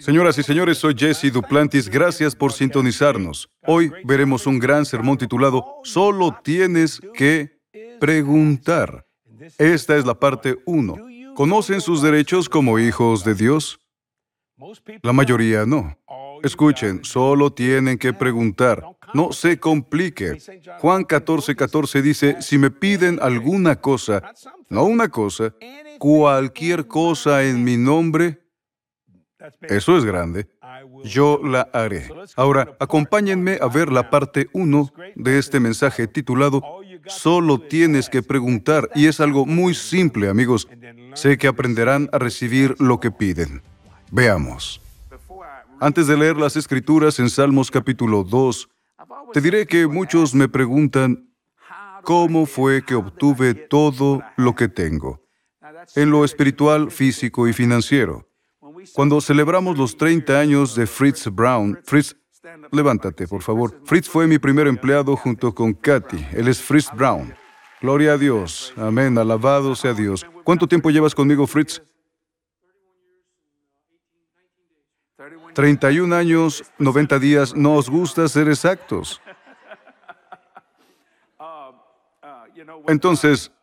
Señoras y señores, soy Jesse Duplantis. Gracias por sintonizarnos. Hoy veremos un gran sermón titulado Solo tienes que preguntar. Esta es la parte 1. ¿Conocen sus derechos como hijos de Dios? La mayoría no. Escuchen, solo tienen que preguntar. No se complique. Juan 14:14 dice, si me piden alguna cosa, no una cosa, cualquier cosa en mi nombre, eso es grande, yo la haré. Ahora, acompáñenme a ver la parte 1 de este mensaje titulado Solo tienes que preguntar, y es algo muy simple, amigos. Sé que aprenderán a recibir lo que piden. Veamos. Antes de leer las Escrituras en Salmos capítulo 2, te diré que muchos me preguntan, ¿cómo fue que obtuve todo lo que tengo? En lo espiritual, físico y financiero. Cuando celebramos los 30 años de Fritz Brown, Fritz, levántate, por favor. Fritz fue mi primer empleado junto con Kathy. Él es Fritz Brown. Gloria a Dios. Amén. Alabado sea Dios. ¿Cuánto tiempo llevas conmigo, Fritz? 31 años, 90 días. No os gusta ser exactos. Entonces,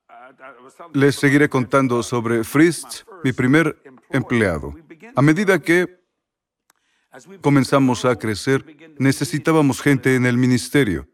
les seguiré contando sobre Fritz, mi primer empleado. A medida que comenzamos a crecer, necesitábamos gente en el ministerio.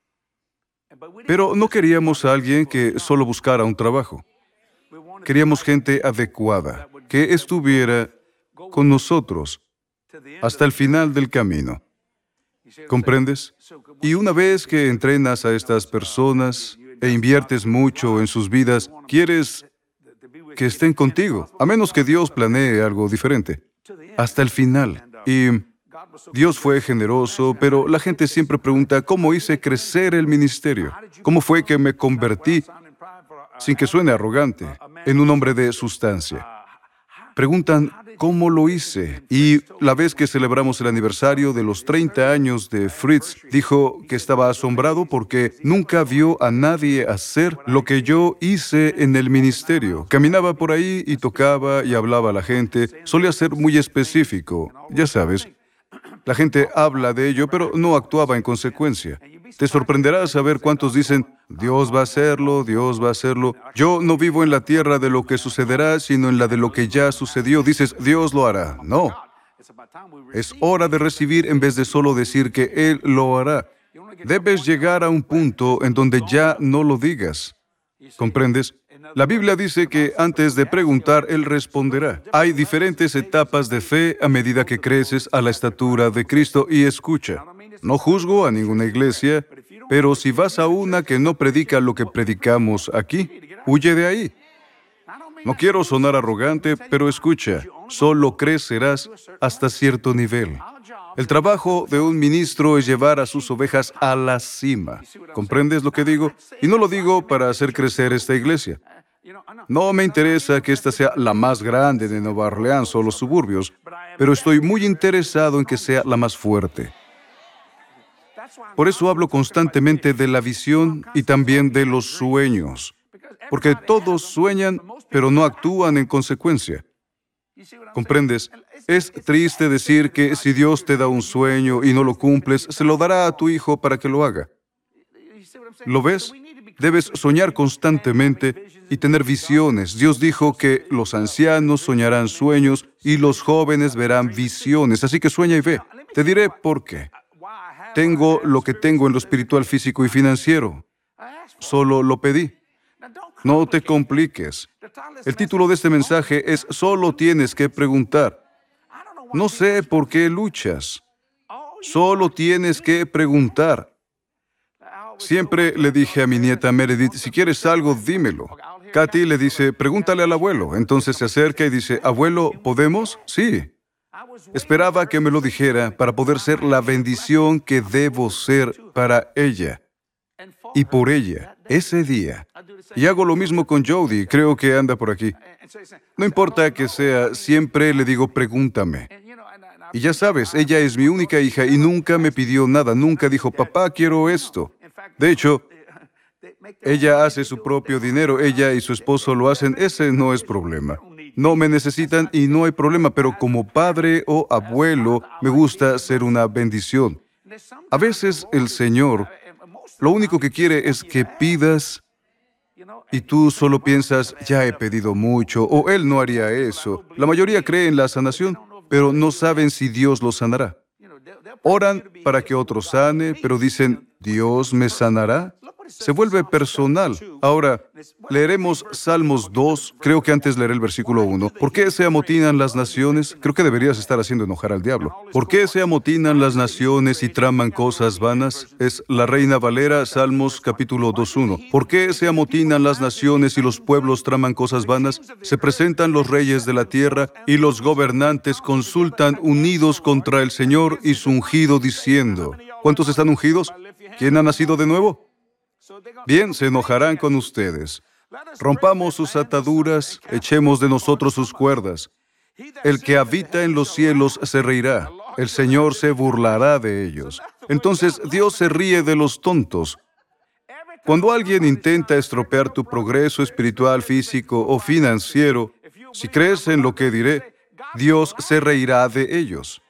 Pero no queríamos a alguien que solo buscara un trabajo. Queríamos gente adecuada, que estuviera con nosotros hasta el final del camino. ¿Comprendes? Y una vez que entrenas a estas personas e inviertes mucho en sus vidas, quieres que estén contigo, a menos que Dios planee algo diferente, hasta el final. Y Dios fue generoso, pero la gente siempre pregunta, ¿cómo hice crecer el ministerio? ¿Cómo fue que me convertí, sin que suene arrogante, en un hombre de sustancia? Preguntan, ¿cómo lo hice? Y la vez que celebramos el aniversario de los 30 años de Fritz, dijo que estaba asombrado porque nunca vio a nadie hacer lo que yo hice en el ministerio. Caminaba por ahí y tocaba y hablaba a la gente. Solía ser muy específico, ya sabes. La gente habla de ello, pero no actuaba en consecuencia. Te sorprenderá saber cuántos dicen, Dios va a hacerlo, Dios va a hacerlo. Yo no vivo en la tierra de lo que sucederá, sino en la de lo que ya sucedió. Dices, Dios lo hará. No. Es hora de recibir en vez de solo decir que Él lo hará. Debes llegar a un punto en donde ya no lo digas. ¿Comprendes? La Biblia dice que antes de preguntar, Él responderá. Hay diferentes etapas de fe a medida que creces a la estatura de Cristo. Y escucha, no juzgo a ninguna iglesia, pero si vas a una que no predica lo que predicamos aquí, huye de ahí. No quiero sonar arrogante, pero escucha, solo crecerás hasta cierto nivel. El trabajo de un ministro es llevar a sus ovejas a la cima. ¿Comprendes lo que digo? Y no lo digo para hacer crecer esta iglesia. No me interesa que esta sea la más grande de Nueva Orleans o los suburbios, pero estoy muy interesado en que sea la más fuerte. Por eso hablo constantemente de la visión y también de los sueños, porque todos sueñan, pero no actúan en consecuencia. ¿Comprendes? Es triste decir que si Dios te da un sueño y no lo cumples, se lo dará a tu hijo para que lo haga. ¿Lo ves? Debes soñar constantemente y tener visiones. Dios dijo que los ancianos soñarán sueños y los jóvenes verán visiones. Así que sueña y ve. Te diré por qué. Tengo lo que tengo en lo espiritual, físico y financiero. Solo lo pedí. No te compliques. El título de este mensaje es Solo tienes que preguntar. No sé por qué luchas. Solo tienes que preguntar. Siempre le dije a mi nieta Meredith, si quieres algo, dímelo. Kathy le dice, pregúntale al abuelo. Entonces se acerca y dice, abuelo, ¿podemos? Sí. Esperaba que me lo dijera para poder ser la bendición que debo ser para ella y por ella ese día. Y hago lo mismo con Jody, creo que anda por aquí. No importa que sea, siempre le digo, pregúntame. Y ya sabes, ella es mi única hija y nunca me pidió nada, nunca dijo, papá, quiero esto. De hecho, ella hace su propio dinero, ella y su esposo lo hacen, ese no es problema. No me necesitan y no hay problema, pero como padre o abuelo, me gusta ser una bendición. A veces el Señor lo único que quiere es que pidas y tú solo piensas, ya he pedido mucho, o Él no haría eso. La mayoría cree en la sanación, pero no saben si Dios los sanará. Oran para que otro sane, pero dicen, ¿Dios me sanará? Se vuelve personal. Ahora, leeremos Salmos 2, creo que antes leeré el versículo 1. ¿Por qué se amotinan las naciones? Creo que deberías estar haciendo enojar al diablo. ¿Por qué se amotinan las naciones y traman cosas vanas? Es la Reina Valera, Salmos capítulo 2:1. ¿Por qué se amotinan las naciones y los pueblos traman cosas vanas? Se presentan los reyes de la tierra y los gobernantes consultan unidos contra el Señor y su ungido diciendo. ¿Cuántos están ungidos? ¿Quién ha nacido de nuevo? Bien, se enojarán con ustedes. Rompamos sus ataduras, echemos de nosotros sus cuerdas. El que habita en los cielos se reirá. El Señor se burlará de ellos. Entonces, Dios se ríe de los tontos. Cuando alguien intenta estropear tu progreso espiritual, físico o financiero, si crees en lo que diré, Dios se reirá de ellos.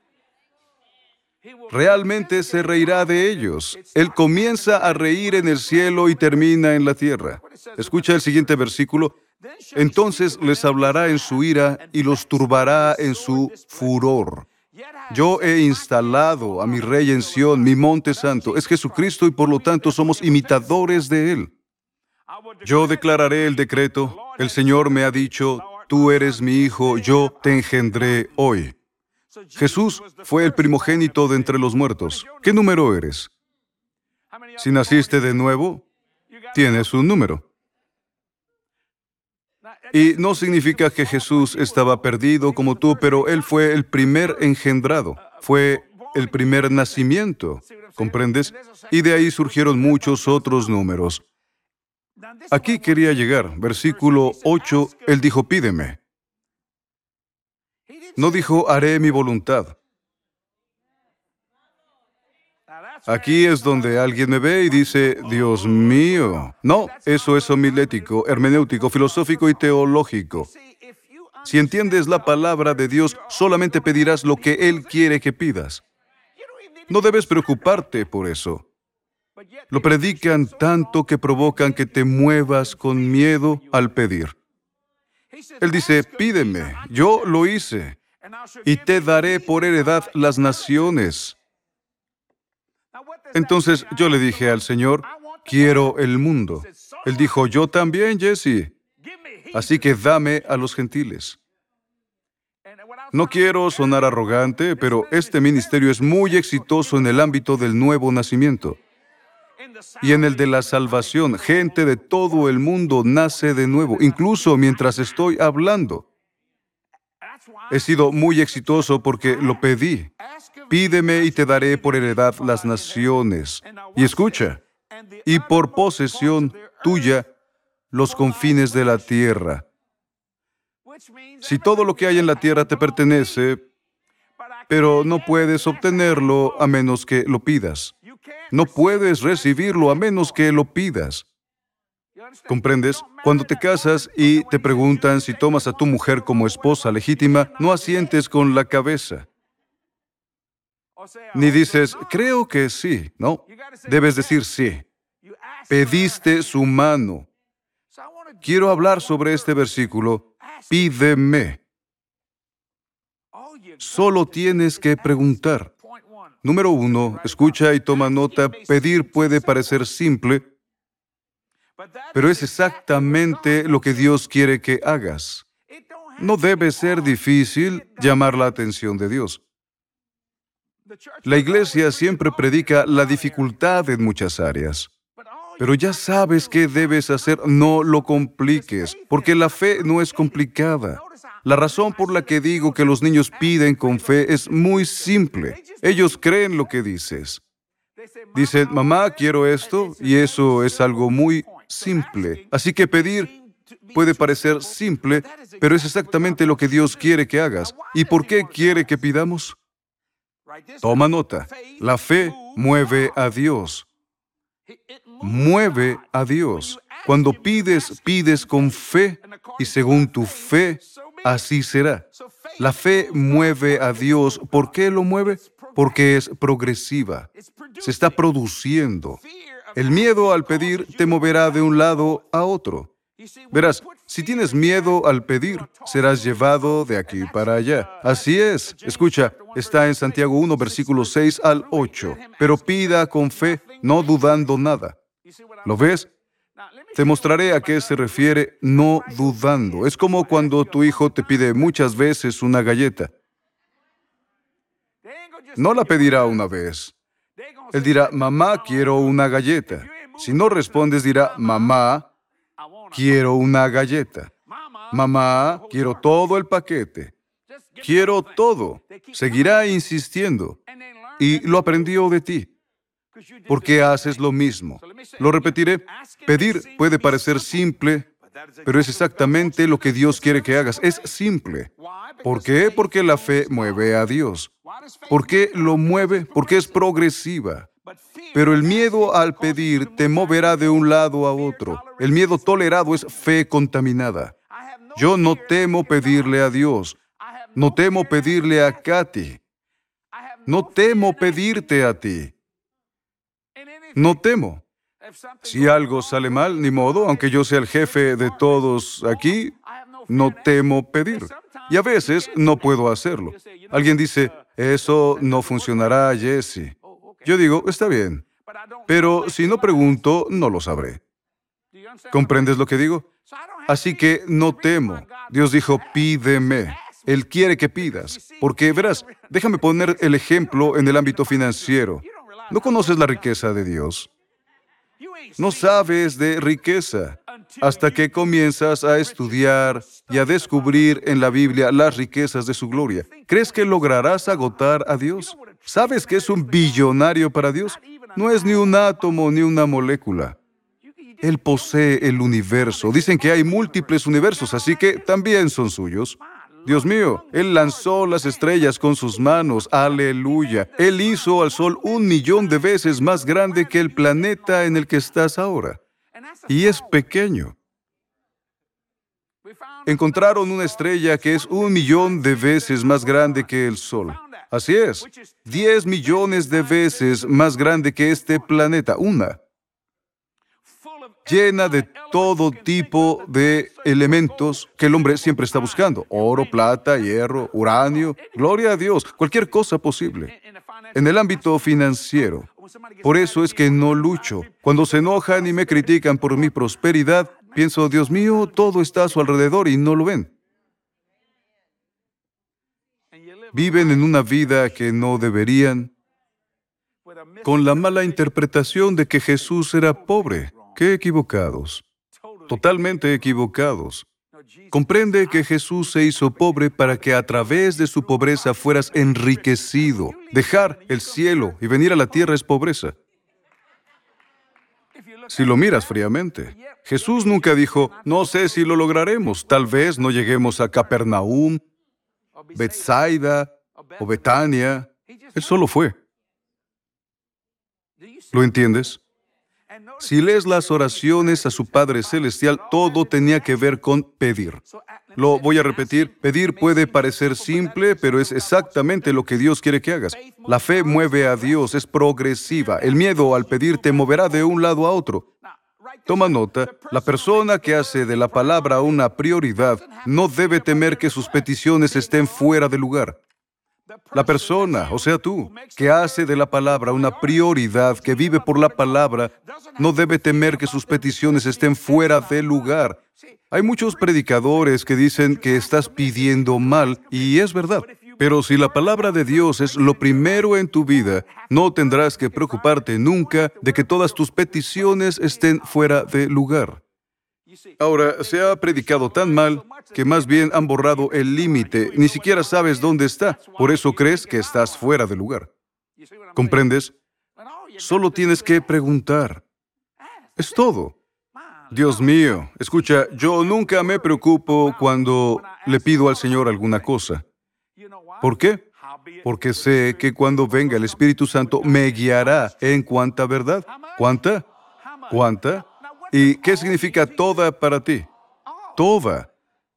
Realmente se reirá de ellos. Él comienza a reír en el cielo y termina en la tierra. Escucha el siguiente versículo. Entonces les hablará en su ira y los turbará en su furor. Yo he instalado a mi Rey en Sión, mi monte santo. Es Jesucristo y por lo tanto somos imitadores de Él. Yo declararé el decreto. El Señor me ha dicho, tú eres mi hijo, yo te engendré hoy. Jesús fue el primogénito de entre los muertos. ¿Qué número eres? Si naciste de nuevo, tienes un número. Y no significa que Jesús estaba perdido como tú, pero Él fue el primer engendrado. Fue el primer nacimiento. ¿Comprendes? Y de ahí surgieron muchos otros números. Aquí quería llegar. Versículo 8, Él dijo, pídeme. No dijo, haré mi voluntad. Aquí es donde alguien me ve y dice, Dios mío. No, eso es homilético, hermenéutico, filosófico y teológico. Si entiendes la palabra de Dios, solamente pedirás lo que Él quiere que pidas. No debes preocuparte por eso. Lo predican tanto que provocan que te muevas con miedo al pedir. Él dice, pídeme, yo lo hice, y te daré por heredad las naciones. Entonces yo le dije al Señor, quiero el mundo. Él dijo, yo también, Jesse. Así que dame a los gentiles. No quiero sonar arrogante, pero este ministerio es muy exitoso en el ámbito del nuevo nacimiento. Y en el de la salvación, gente de todo el mundo nace de nuevo, incluso mientras estoy hablando. He sido muy exitoso porque lo pedí. Pídeme y te daré por heredad las naciones. Y escucha, y por posesión tuya los confines de la tierra. Si todo lo que hay en la tierra te pertenece, pero no puedes obtenerlo a menos que lo pidas. No puedes recibirlo a menos que lo pidas. ¿Comprendes? Cuando te casas y te preguntan si tomas a tu mujer como esposa legítima, no asientes con la cabeza. Ni dices, creo que sí. No, debes decir sí. Pediste su mano. Quiero hablar sobre este versículo. Pídeme. Solo tienes que preguntar. Número 1, escucha y toma nota. Pedir puede parecer simple, pero es exactamente lo que Dios quiere que hagas. No debe ser difícil llamar la atención de Dios. La iglesia siempre predica la dificultad en muchas áreas. Pero ya sabes qué debes hacer, no lo compliques, porque la fe no es complicada. La razón por la que digo que los niños piden con fe es muy simple. Ellos creen lo que dices. Dicen, mamá, quiero esto, y eso es algo muy simple. Así que pedir puede parecer simple, pero es exactamente lo que Dios quiere que hagas. ¿Y por qué quiere que pidamos? Toma nota. La fe mueve a Dios. Mueve a Dios. Cuando pides, pides con fe, y según tu fe, así será. La fe mueve a Dios. ¿Por qué lo mueve? Porque es progresiva. Se está produciendo. El miedo al pedir te moverá de un lado a otro. Verás, si tienes miedo al pedir, serás llevado de aquí para allá. Así es. Escucha, está en Santiago 1, versículos 6 al 8. Pero pida con fe, no dudando nada. ¿Lo ves? Te mostraré a qué se refiere no dudando. Es como cuando tu hijo te pide muchas veces una galleta. No la pedirá una vez. Él dirá, mamá, quiero una galleta. Si no respondes, dirá, mamá, quiero una galleta. Mamá, quiero todo el paquete. Quiero todo. Seguirá insistiendo. Y lo aprendió de ti. ¿Por qué haces lo mismo? Lo repetiré. Pedir puede parecer simple, pero es exactamente lo que Dios quiere que hagas. Es simple. ¿Por qué? Porque la fe mueve a Dios. ¿Por qué lo mueve? Porque es progresiva. Pero el miedo al pedir te moverá de un lado a otro. El miedo tolerado es fe contaminada. Yo no temo pedirle a Dios. No temo pedirle a Katy. No temo pedirte a ti. No temo. Si algo sale mal, ni modo, aunque yo sea el jefe de todos aquí, no temo pedir. Y a veces no puedo hacerlo. Alguien dice, eso no funcionará, Jesse. Yo digo, está bien. Pero si no pregunto, no lo sabré. ¿Comprendes lo que digo? Así que no temo. Dios dijo, pídeme. Él quiere que pidas. Porque, verás, déjame poner el ejemplo en el ámbito financiero. ¿No conoces la riqueza de Dios? No sabes de riqueza hasta que comienzas a estudiar y a descubrir en la Biblia las riquezas de su gloria. ¿Crees que lograrás agotar a Dios? ¿Sabes que es un billonario para Dios? No es ni un átomo ni una molécula. Él posee el universo. Dicen que hay múltiples universos, así que también son suyos. Dios mío, Él lanzó las estrellas con sus manos. ¡Aleluya! Él hizo al Sol 1.000.000 de veces más grande que el planeta en el que estás ahora. Y es pequeño. Encontraron una estrella que es 1.000.000 de veces más grande que el Sol. Así es, 10 millones de veces más grande que este planeta. Una. Llena de todo tipo de elementos que el hombre siempre está buscando. Oro, plata, hierro, uranio. Gloria a Dios, cualquier cosa posible. En el ámbito financiero. Por eso es que no lucho. Cuando se enojan y me critican por mi prosperidad, pienso, Dios mío, todo está a su alrededor y no lo ven. Viven en una vida que no deberían, con la mala interpretación de que Jesús era pobre. ¡Qué equivocados! Totalmente equivocados. Comprende que Jesús se hizo pobre para que a través de su pobreza fueras enriquecido. Dejar el cielo y venir a la tierra es pobreza. Si lo miras fríamente, Jesús nunca dijo, no sé si lo lograremos, tal vez no lleguemos a Capernaum, Bethsaida o Betania. Él solo fue. ¿Lo entiendes? Si lees las oraciones a su Padre Celestial, todo tenía que ver con pedir. Lo voy a repetir, pedir puede parecer simple, pero es exactamente lo que Dios quiere que hagas. La fe mueve a Dios, es progresiva. El miedo al pedir te moverá de un lado a otro. Toma nota, la persona que hace de la palabra una prioridad no debe temer que sus peticiones estén fuera de lugar. La persona, o sea tú, que hace de la palabra una prioridad, que vive por la palabra, no debe temer que sus peticiones estén fuera de lugar. Hay muchos predicadores que dicen que estás pidiendo mal, y es verdad. Pero si la palabra de Dios es lo primero en tu vida, no tendrás que preocuparte nunca de que todas tus peticiones estén fuera de lugar. Ahora, se ha predicado tan mal que más bien han borrado el límite. Ni siquiera sabes dónde está. Por eso crees que estás fuera de lugar. ¿Comprendes? Solo tienes que preguntar. Es todo. Dios mío, escucha, yo nunca me preocupo cuando le pido al Señor alguna cosa. ¿Por qué? Porque sé que cuando venga el Espíritu Santo me guiará en cuánta verdad. ¿Cuánta? ¿Cuánta? ¿Y qué significa toda para ti? Toda.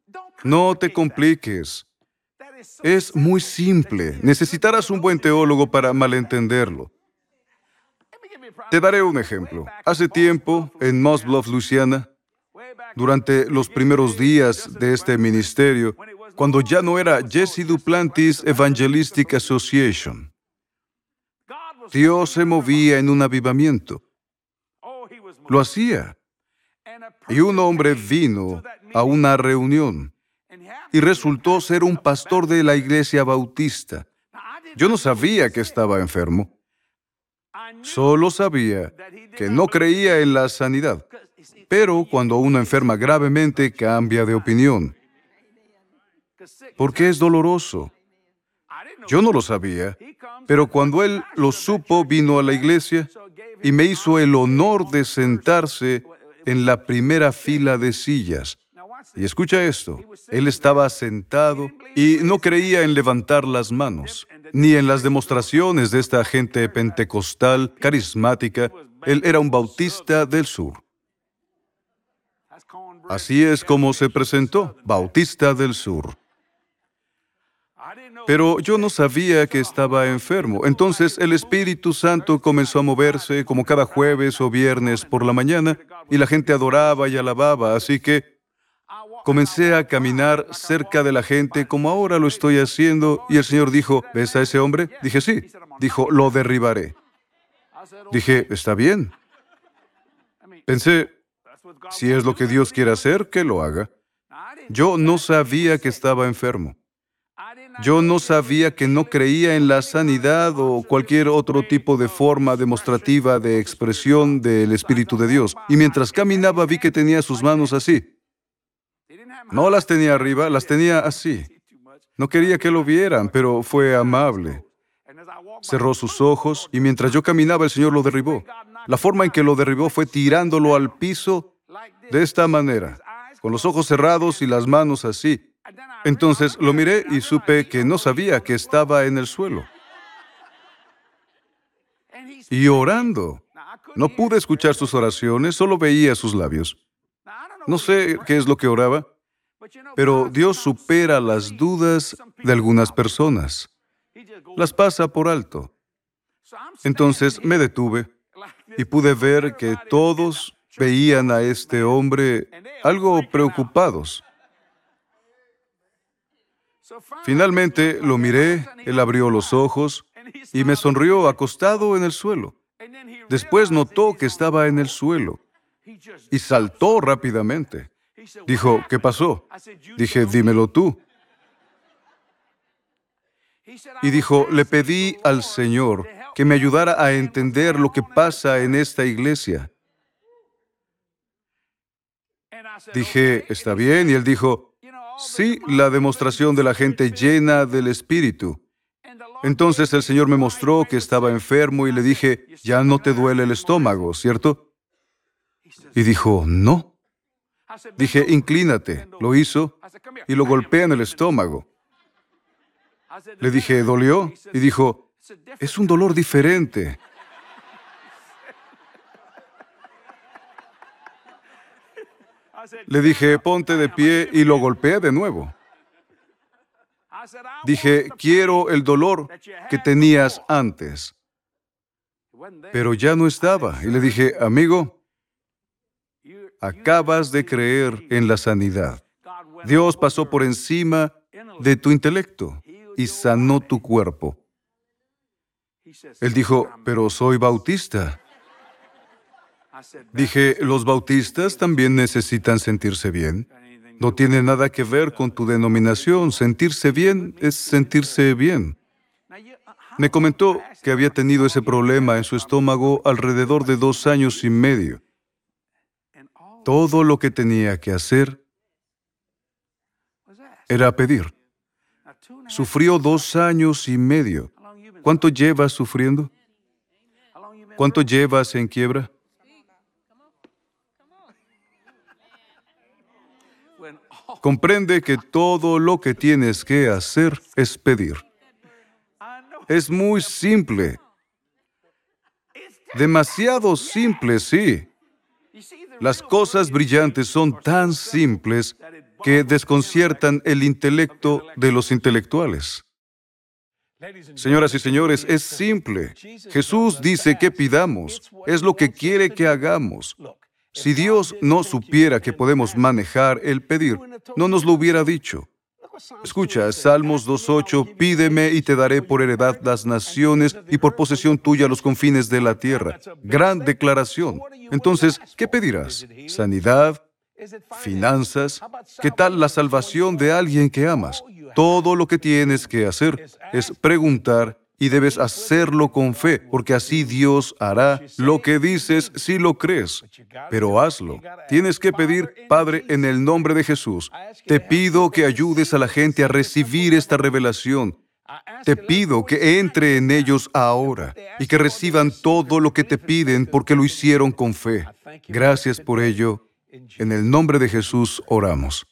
No te compliques. Es muy simple. Necesitarás un buen teólogo para malentenderlo. Te daré un ejemplo. Hace tiempo, en Moss Bluff, Luisiana, durante los primeros días de este ministerio, cuando ya no era Jesse Duplantis Evangelistic Association, Dios se movía en un avivamiento. Lo hacía. Y un hombre vino a una reunión y resultó ser un pastor de la iglesia bautista. Yo no sabía que estaba enfermo. Solo sabía que no creía en la sanidad. Pero cuando uno enferma gravemente, cambia de opinión. Porque es doloroso. Yo no lo sabía, pero cuando él lo supo, vino a la iglesia y me hizo el honor de sentarse en la primera fila de sillas. Y escucha esto, él estaba sentado y no creía en levantar las manos, ni en las demostraciones de esta gente pentecostal, carismática. Él era un bautista del sur. Así es como se presentó, Bautista del Sur. Pero yo no sabía que estaba enfermo. Entonces el Espíritu Santo comenzó a moverse como cada jueves o viernes por la mañana y la gente adoraba y alababa. Así que comencé a caminar cerca de la gente como ahora lo estoy haciendo y el Señor dijo, ¿ves a ese hombre? Dije, sí. Dijo, lo derribaré. Dije, está bien. Pensé, si es lo que Dios quiere hacer, que lo haga. Yo no sabía que estaba enfermo. Yo no sabía que no creía en la sanidad o cualquier otro tipo de forma demostrativa de expresión del Espíritu de Dios. Y mientras caminaba vi que tenía sus manos así. No las tenía arriba, las tenía así. No quería que lo vieran, pero fue amable. Cerró sus ojos y mientras yo caminaba el Señor lo derribó. La forma en que lo derribó fue tirándolo al piso de esta manera, con los ojos cerrados y las manos así. Entonces lo miré y supe que no sabía que estaba en el suelo. Y orando. No pude escuchar sus oraciones, solo veía sus labios. No sé qué es lo que oraba, pero Dios supera las dudas de algunas personas. Las pasa por alto. Entonces me detuve y pude ver que todos veían a este hombre algo preocupados. Finalmente lo miré, él abrió los ojos y me sonrió acostado en el suelo. Después notó que estaba en el suelo y saltó rápidamente. Dijo, ¿qué pasó? Dije, dímelo tú. Y dijo, le pedí al Señor que me ayudara a entender lo que pasa en esta iglesia. Dije, está bien, y él dijo, sí, la demostración de la gente llena del Espíritu. Entonces el Señor me mostró que estaba enfermo y le dije, ya no te duele el estómago, ¿cierto? Y dijo, no. Dije, inclínate. Lo hizo y lo golpeé en el estómago. Le dije, ¿dolió? Y dijo, es un dolor diferente. Le dije, ponte de pie y lo golpeé de nuevo. Dije, quiero el dolor que tenías antes. Pero ya no estaba. Y le dije, amigo, acabas de creer en la sanidad. Dios pasó por encima de tu intelecto y sanó tu cuerpo. Él dijo, pero soy bautista. Dije, los bautistas también necesitan sentirse bien. No tiene nada que ver con tu denominación. Sentirse bien es sentirse bien. Me comentó que había tenido ese problema en su estómago alrededor de 2 años y medio. Todo lo que tenía que hacer era pedir. Sufrió 2 años y medio. ¿Cuánto llevas sufriendo? ¿Cuánto llevas en quiebra? Comprende que todo lo que tienes que hacer es pedir. Es muy simple. Demasiado simple, sí. Las cosas brillantes son tan simples que desconciertan el intelecto de los intelectuales. Señoras y señores, es simple. Jesús dice que pidamos, es lo que quiere que hagamos. Si Dios no supiera que podemos manejar el pedir, no nos lo hubiera dicho. Escucha, Salmos 2:8, pídeme y te daré por heredad las naciones y por posesión tuya los confines de la tierra. Gran declaración. Entonces, ¿qué pedirás? ¿Sanidad? ¿Finanzas? ¿Qué tal la salvación de alguien que amas? Todo lo que tienes que hacer es preguntar y debes hacerlo con fe, porque así Dios hará lo que dices si lo crees. Pero hazlo. Tienes que pedir, Padre, en el nombre de Jesús, te pido que ayudes a la gente a recibir esta revelación. Te pido que entre en ellos ahora y que reciban todo lo que te piden porque lo hicieron con fe. Gracias por ello. En el nombre de Jesús oramos.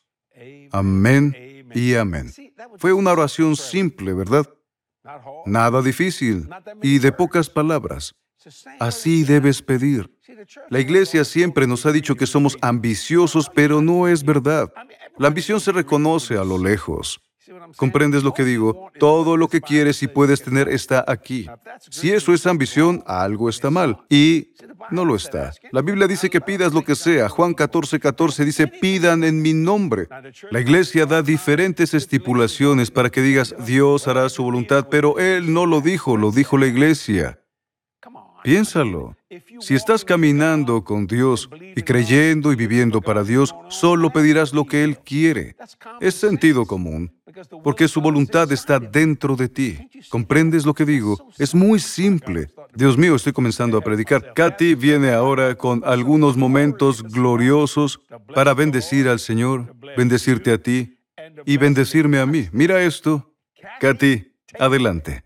Amén y amén. Fue una oración simple, ¿verdad? Nada difícil y de pocas palabras. Así debes pedir. La iglesia siempre nos ha dicho que somos ambiciosos, pero no es verdad. La ambición se reconoce a lo lejos. ¿Comprendes lo que digo? Todo lo que quieres y puedes tener está aquí. Si eso es ambición, algo está mal. Y no lo está. La Biblia dice que pidas lo que sea. Juan 14:14 dice, pidan en mi nombre. La iglesia da diferentes estipulaciones para que digas, Dios hará su voluntad, pero Él no lo dijo la iglesia. Piénsalo. Si estás caminando con Dios y creyendo y viviendo para Dios, solo pedirás lo que Él quiere. Es sentido común, porque su voluntad está dentro de ti. ¿Comprendes lo que digo? Es muy simple. Dios mío, estoy comenzando a predicar. Katy viene ahora con algunos momentos gloriosos para bendecir al Señor, bendecirte a ti y bendecirme a mí. Mira esto. Katy, adelante.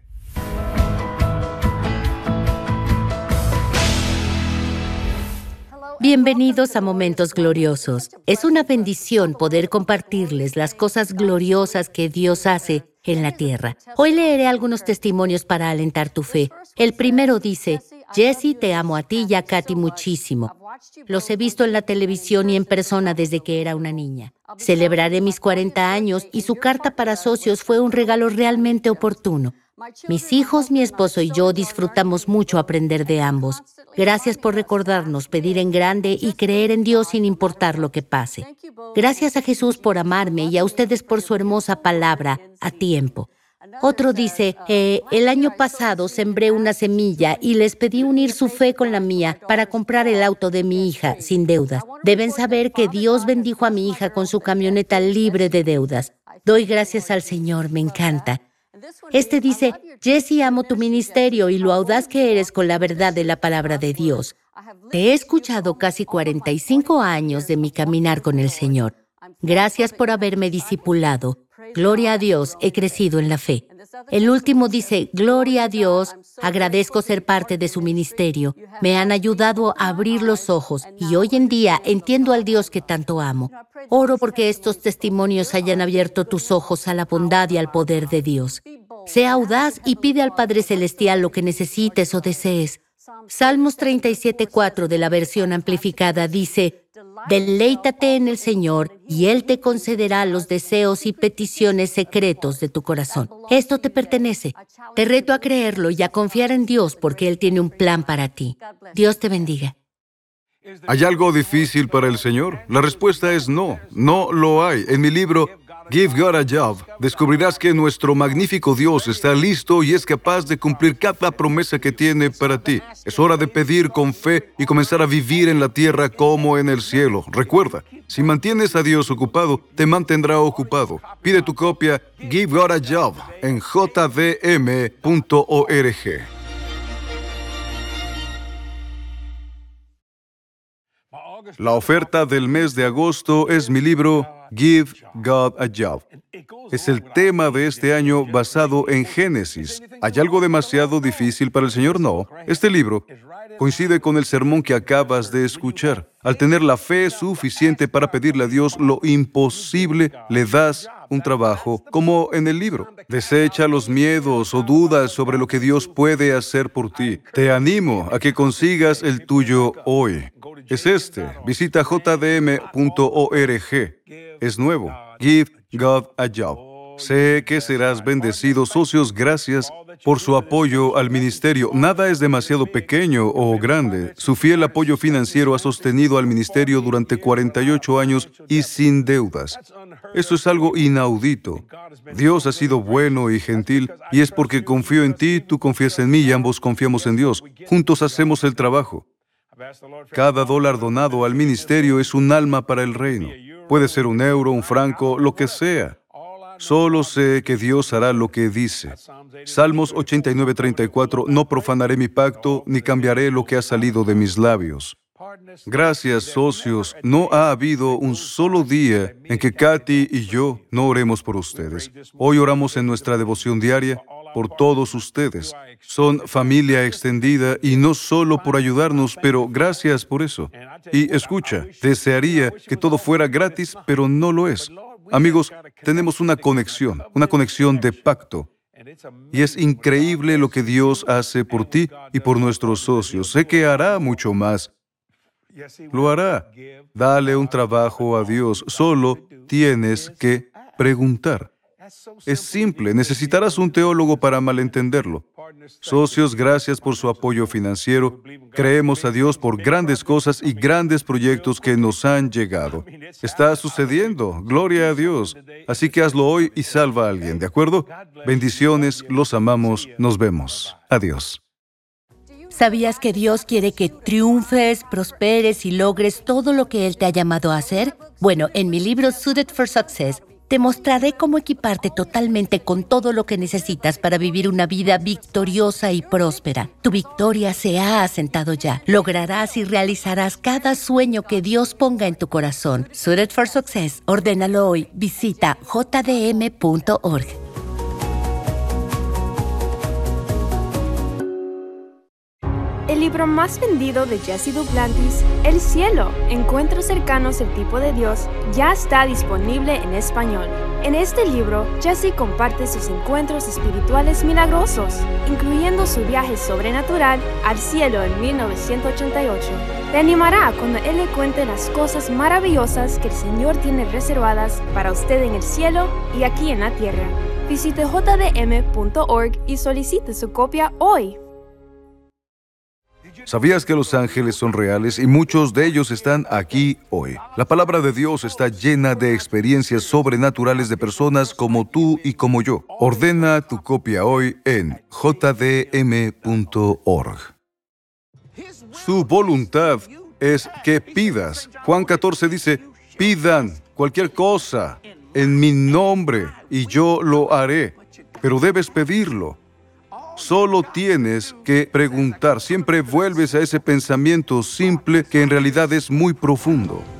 Bienvenidos a Momentos Gloriosos. Es una bendición poder compartirles las cosas gloriosas que Dios hace en la tierra. Hoy leeré algunos testimonios para alentar tu fe. El primero dice, Jesse, te amo a ti y a Katy muchísimo. Los he visto en la televisión y en persona desde que era una niña. Celebraré mis 40 años y su carta para socios fue un regalo realmente oportuno. Mis hijos, mi esposo y yo disfrutamos mucho aprender de ambos. Gracias por recordarnos pedir en grande y creer en Dios sin importar lo que pase. Gracias a Jesús por amarme y a ustedes por su hermosa palabra, a tiempo. Otro dice, el año pasado sembré una semilla y les pedí unir su fe con la mía para comprar el auto de mi hija sin deudas. Deben saber que Dios bendijo a mi hija con su camioneta libre de deudas. Doy gracias al Señor, me encanta. Este dice, Jesse, amo tu ministerio y lo audaz que eres con la verdad de la palabra de Dios. Te he escuchado casi 45 años de mi caminar con el Señor. Gracias por haberme discipulado. Gloria a Dios, he crecido en la fe. El último dice, gloria a Dios, agradezco ser parte de su ministerio. Me han ayudado a abrir los ojos y hoy en día entiendo al Dios que tanto amo. Oro porque estos testimonios hayan abierto tus ojos a la bondad y al poder de Dios. Sea audaz y pide al Padre Celestial lo que necesites o desees. Salmos 37:4 de la versión amplificada dice, deleítate en el Señor y Él te concederá los deseos y peticiones secretos de tu corazón. Esto te pertenece. Te reto a creerlo y a confiar en Dios porque Él tiene un plan para ti. Dios te bendiga. ¿Hay algo difícil para el Señor? La respuesta es no, no lo hay. En mi libro, Give God a Job, descubrirás que nuestro magnífico Dios está listo y es capaz de cumplir cada promesa que tiene para ti. Es hora de pedir con fe y comenzar a vivir en la tierra como en el cielo. Recuerda, si mantienes a Dios ocupado, te mantendrá ocupado. Pide tu copia Give God a Job en jdm.org. La oferta del mes de agosto es mi libro Give God a Job. Es el tema de este año basado en Génesis. ¿Hay algo demasiado difícil para el Señor? No. Este libro coincide con el sermón que acabas de escuchar. Al tener la fe suficiente para pedirle a Dios lo imposible, le das un trabajo, como en el libro. Desecha los miedos o dudas sobre lo que Dios puede hacer por ti. Te animo a que consigas el tuyo hoy. Es este. Visita jdm.org. es nuevo. Give God a job. Sé que serás bendecido. Socios, gracias por su apoyo al ministerio. Nada es demasiado pequeño o grande. Su fiel apoyo financiero ha sostenido al ministerio durante 48 años y sin deudas. Eso es algo inaudito. Dios ha sido bueno y gentil, y es porque confío en ti, tú confías en mí y ambos confiamos en Dios. Juntos hacemos el trabajo. Cada dólar donado al ministerio es un alma para el reino. Puede ser un euro, un franco, lo que sea. Solo sé que Dios hará lo que dice. Salmos 89:34, no profanaré mi pacto, ni cambiaré lo que ha salido de mis labios. Gracias, socios. No ha habido un solo día en que Katy y yo no oremos por ustedes. Hoy oramos en nuestra devoción diaria por todos ustedes. Son familia extendida y no solo por ayudarnos, pero gracias por eso. Y escucha, desearía que todo fuera gratis, pero no lo es. Amigos, tenemos una conexión de pacto. Y es increíble lo que Dios hace por ti y por nuestros socios. Sé que hará mucho más. Lo hará. Dale un trabajo a Dios. Solo tienes que preguntar. Es simple. Necesitarás un teólogo para malentenderlo. Socios, gracias por su apoyo financiero. Creemos a Dios por grandes cosas y grandes proyectos que nos han llegado. Está sucediendo. Gloria a Dios. Así que hazlo hoy y salva a alguien, ¿de acuerdo? Bendiciones, los amamos, nos vemos. Adiós. ¿Sabías que Dios quiere que triunfes, prosperes y logres todo lo que Él te ha llamado a hacer? Bueno, en mi libro Suited for Success, te mostraré cómo equiparte totalmente con todo lo que necesitas para vivir una vida victoriosa y próspera. Tu victoria se ha asentado ya. Lograrás y realizarás cada sueño que Dios ponga en tu corazón. Suited for Success. Ordénalo hoy. Visita jdm.org. El libro más vendido de Jesse Duplantis, El Cielo, Encuentros cercanos al tipo de Dios, ya está disponible en español. En este libro, Jesse comparte sus encuentros espirituales milagrosos, incluyendo su viaje sobrenatural al cielo en 1988. Te animará cuando él le cuente las cosas maravillosas que el Señor tiene reservadas para usted en el cielo y aquí en la tierra. Visite jdm.org y solicite su copia hoy. ¿Sabías que los ángeles son reales y muchos de ellos están aquí hoy? La palabra de Dios está llena de experiencias sobrenaturales de personas como tú y como yo. Ordena tu copia hoy en jdm.org. Su voluntad es que pidas. Juan 14 dice, pidan cualquier cosa en mi nombre y yo lo haré. Pero debes pedirlo. Solo tienes que preguntar. Siempre vuelves a ese pensamiento simple que en realidad es muy profundo.